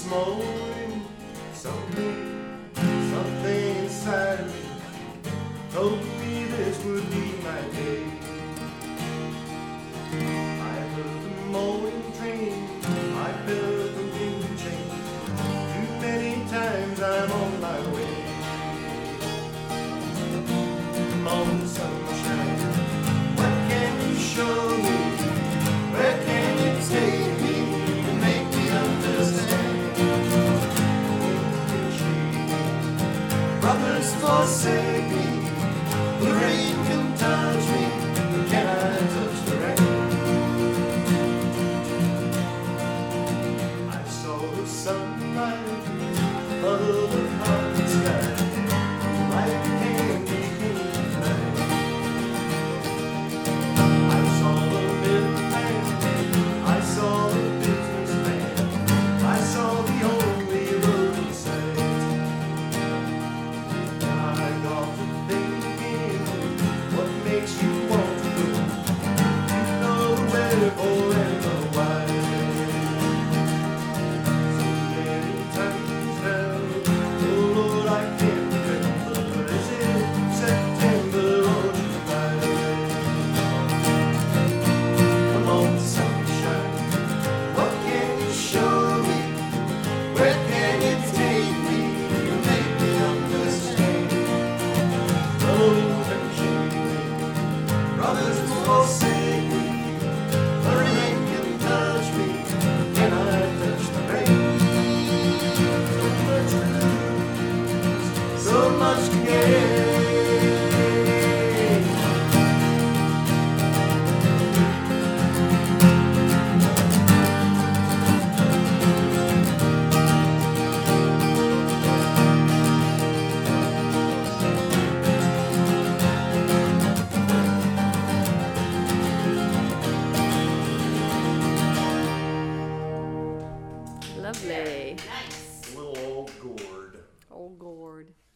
morning, something inside of me told me this would be my day. I heard the morning train, I felt the wind change. Too many times I'm on my way. Come on, sunshine, what can you show me? Where can you take me to make me understand? Brothers forsake me, the rain can touch me, can I touch the rain? I saw the sunlight above the hot sky, like candy in the night. I saw the milkman, I saw the businessman, I saw the only road in sight. I got to thinking, what makes you want to go? You know the wherefore and the why. So many times now, oh Lord, I can't remember. Is it September or July? Come on, sunshine, what can you show me? Where can you take me to make me understand? Blowing and shading, brothers forsake me, the rain can touch me, can I touch the rain? So much to gain. Lovely. Nice. Little old gourd. Old gourd.